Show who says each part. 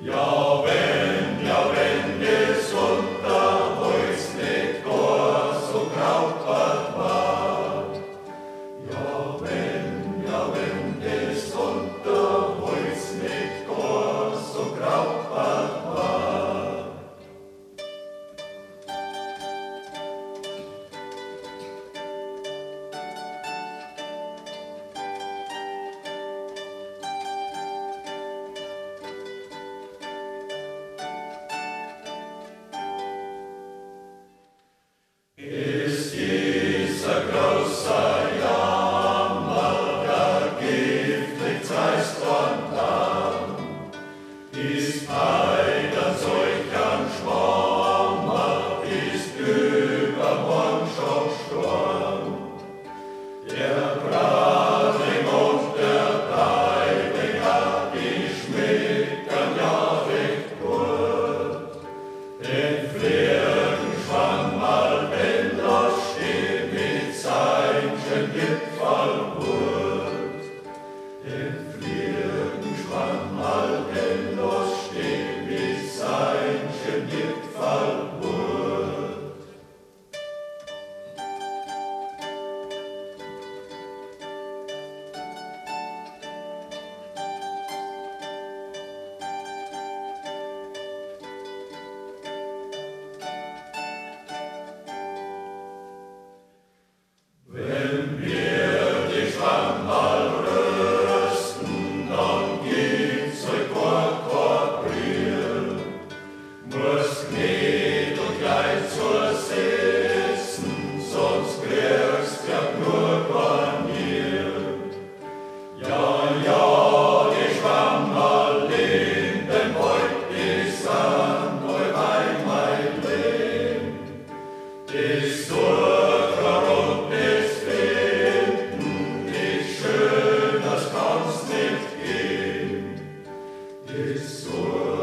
Speaker 1: Ja, wenn es unter Holz nicht gar so graupert war. Ja, wenn es unter Holz nicht gar so graupert war. Ist dieser große Jammer, der giftig zeist und dann, ist einer solchen Schwammer, ist übermorgen schon Sturm. Der Bratling und der Teibinger, die schmecken ja recht gut, den Flirgenschwamm mal wenn das steht mit seinem Gipfelhut. Den Flirgenschwamm mal wenn das steht mit seinem Gipfelhut. Wenn wir die Schwamm mal rösten, dann gibt's euch kein Briel. Muss nicht und gleich zur Sitzen, sonst kriegst ja nur Garnier. Ja, die Schwamm mal in den Wald, die sind euch mein Leben. Die Sucher und das Finden, nicht schön, das kann's nicht gehen. Die Sucher